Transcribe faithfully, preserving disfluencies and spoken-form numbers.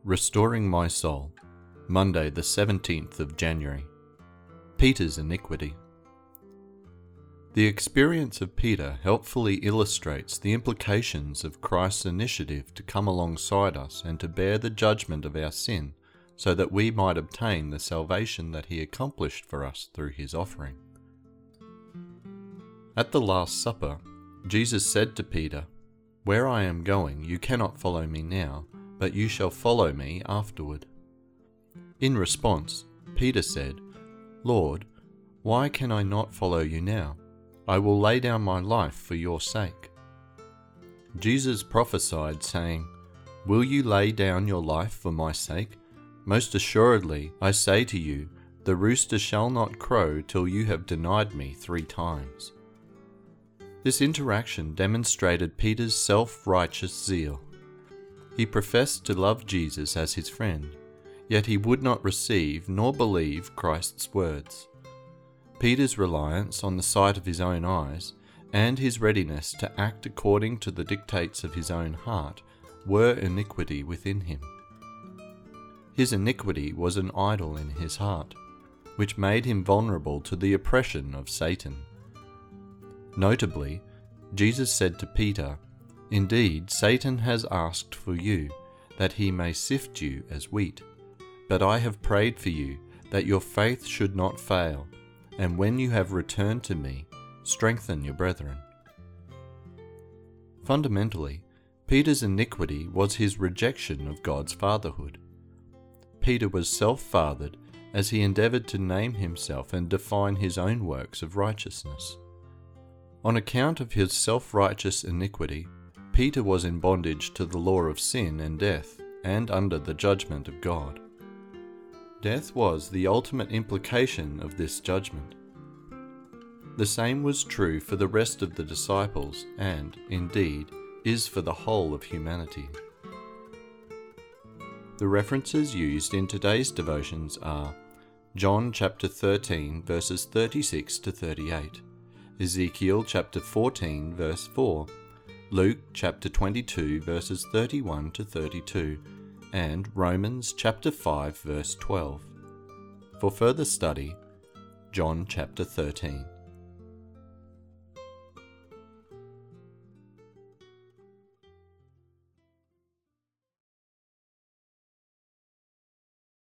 Restoring My Soul, Monday the seventeenth of January. Peter's iniquity. The experience of Peter helpfully illustrates the implications of Christ's initiative to come alongside us and to bear the judgment of our sin, so that we might obtain the salvation that he accomplished for us through his offering. At the Last Supper, Jesus said to Peter, "Where I am going, you cannot follow me now, but you shall follow me afterward." In response, Peter said, "Lord, why can I not follow you now? I will lay down my life for your sake." Jesus prophesied, saying, "Will you lay down your life for my sake? Most assuredly, I say to you, the rooster shall not crow till you have denied me three times." This interaction demonstrated Peter's self-righteous zeal. He professed to love Jesus as his friend, yet he would not receive nor believe Christ's words. Peter's reliance on the sight of his own eyes and his readiness to act according to the dictates of his own heart were iniquity within him. His iniquity was an idol in his heart, which made him vulnerable to the oppression of Satan. Notably, Jesus said to Peter, "Indeed, Satan has asked for you, that he may sift you as wheat. But I have prayed for you, that your faith should not fail, and when you have returned to me, strengthen your brethren." Fundamentally, Peter's iniquity was his rejection of God's fatherhood. Peter was self-fathered as he endeavored to name himself and define his own works of righteousness. On account of his self-righteous iniquity, Peter was in bondage to the law of sin and death, and under the judgment of God. Death was the ultimate implication of this judgment. The same was true for the rest of the disciples and, indeed, is for the whole of humanity. The references used in today's devotions are John chapter thirteen verses thirty-six to thirty-eight, Ezekiel chapter fourteen verse four, Luke chapter twenty-two verses thirty-one to thirty-two, and Romans chapter five verse twelve. For further study, John chapter thirteen.